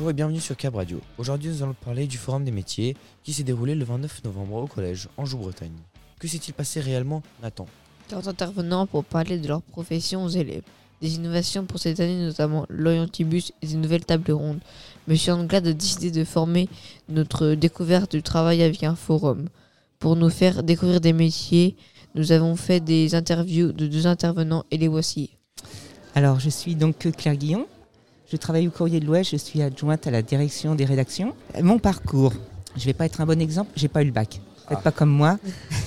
Bonjour et bienvenue sur Cab Radio. Aujourd'hui, nous allons parler du Forum des métiers qui s'est déroulé le 29 novembre au collège Anjou-Bretagne. Que s'est-il passé réellement, Nathan ? 40 intervenants pour parler de leur profession aux élèves. Des innovations pour cette année, notamment l'orientibus et des nouvelles tables rondes. Monsieur Anglade a décidé de former notre découverte du travail avec un forum. Pour nous faire découvrir des métiers, nous avons fait des interviews de 2 intervenants et les voici. Alors, je suis donc Claire Guillon. Je travaille au Courrier de l'Ouest, je suis adjointe à la direction des rédactions. Mon parcours, je ne vais pas être un bon exemple, je n'ai pas eu le bac. Faites pas comme moi.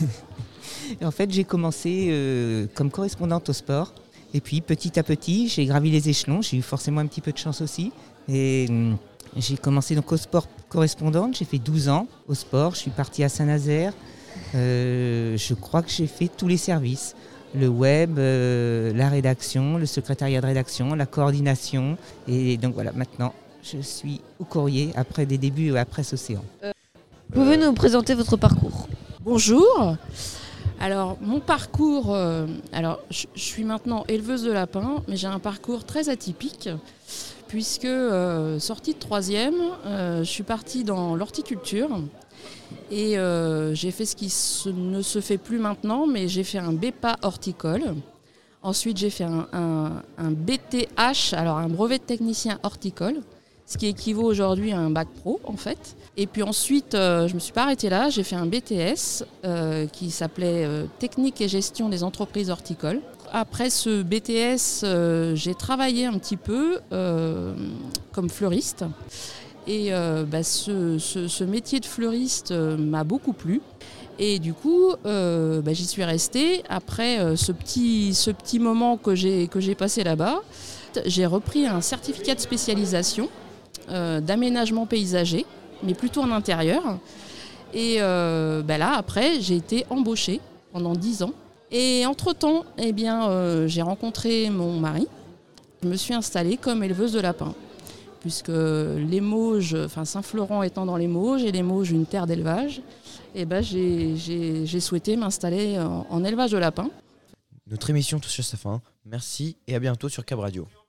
Et en fait, j'ai commencé comme correspondante au sport. Et puis, petit à petit, j'ai gravi les échelons. J'ai eu forcément un petit peu de chance aussi. Et j'ai commencé donc au sport correspondante. J'ai fait 12 ans au sport. Je suis partie à Saint-Nazaire. Je crois que j'ai fait tous les services. Le web, la rédaction, le secrétariat de rédaction, la coordination. Et donc voilà, maintenant, je suis au Courrier après des débuts à la Presse Océan. Pouvez-vous nous présenter votre parcours ? Bonjour. Alors, mon parcours, je suis maintenant éleveuse de lapins, mais j'ai un parcours très atypique, puisque sortie de 3e, je suis partie dans l'horticulture. Et j'ai fait ce qui ne se fait plus maintenant, mais j'ai fait un BEPA horticole. Ensuite, j'ai fait un BTH, alors un brevet de technicien horticole, ce qui équivaut aujourd'hui à un bac pro en fait. Et puis ensuite, je ne me suis pas arrêtée là, j'ai fait un BTS qui s'appelait Technique et gestion des entreprises horticoles. Après ce BTS, j'ai travaillé un petit peu comme fleuriste. Et ce métier de fleuriste m'a beaucoup plu. Et du coup, j'y suis restée. Après ce petit moment que j'ai passé là-bas, j'ai repris un certificat de spécialisation d'aménagement paysager, mais plutôt en intérieur. Et là, après, j'ai été embauchée pendant 10 ans. Et entre-temps, j'ai rencontré mon mari. Je me suis installée comme éleveuse de lapins, puisque les Mauges, Saint-Florent étant dans les Mauges et les Mauges une terre d'élevage, j'ai souhaité m'installer en élevage de lapins. Notre émission touche à sa fin. Merci et à bientôt sur Cab Radio.